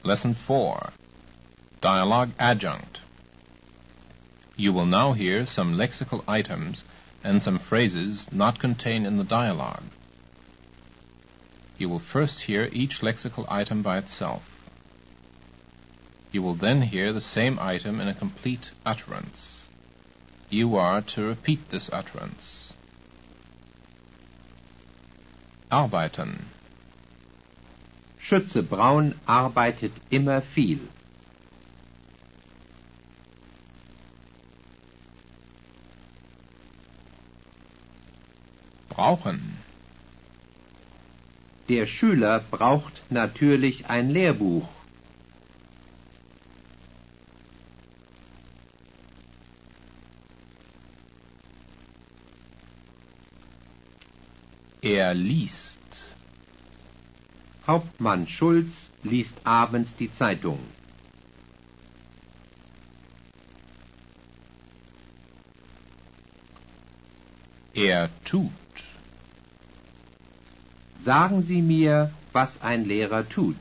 Lesson 4. Dialogue Adjunct. You will now hear some lexical items and some phrases not contained in the dialogue. You will first hear each lexical item by itself. You will then hear the same item in a complete utterance. You are to repeat this utterance. Arbeiten. Schütze Braun arbeitet immer viel. Brauchen. Der Schüler braucht natürlich ein Lehrbuch. Er liest. Hauptmann Schulz liest abends die Zeitung. Er tut. Sagen Sie mir, was ein Lehrer tut.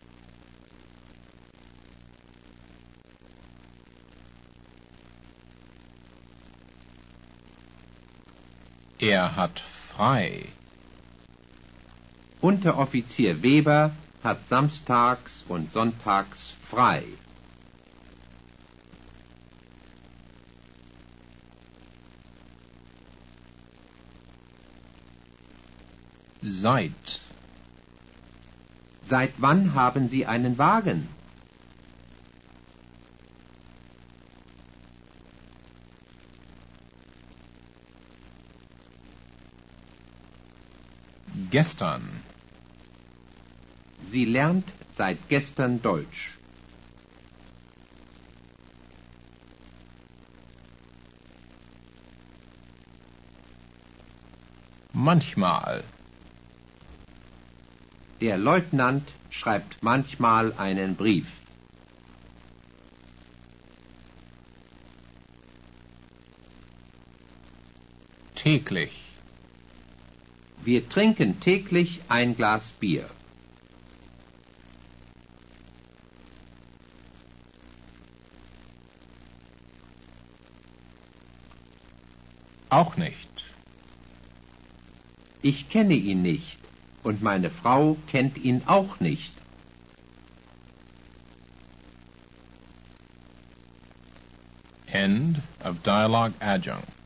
Er hat frei. Unteroffizier Weber hat samstags und sonntags frei. Seit. Seit wann haben Sie einen Wagen? Gestern. Sie lernt seit gestern Deutsch. Manchmal. Der Leutnant schreibt manchmal einen Brief. Täglich. Wir trinken täglich ein Glas Bier. Auch nicht. Ich kenne ihn nicht und meine Frau kennt ihn auch nicht. End of dialogue adjunct.